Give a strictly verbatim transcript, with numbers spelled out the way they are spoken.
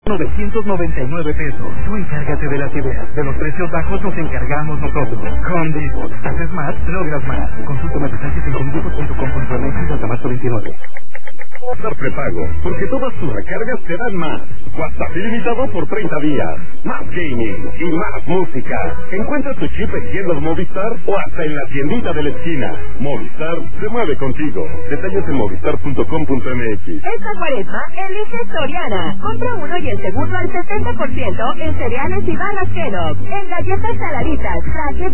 novecientos noventa y nueve pesos. Tú encárgate de las ideas. De los precios bajos nos encargamos nosotros. Home Depot. Haces más, logras más. Consulta más detalles en home depot punto com punto m x hasta marzo veintinueve. Dar prepago, porque todas tus recargas te dan más. WhatsApp ilimitado por treinta días. Más gaming y más música. Encuentra tu chip en tiendas Movistar o hasta en la tiendita de la esquina. Movistar se mueve contigo. Detalles en movistar punto com punto m x. Esta cuaresma elige Soriana. Compra uno y el segundo al setenta por ciento en cereales y barras Kellogg. En galletas saladitas, Crackers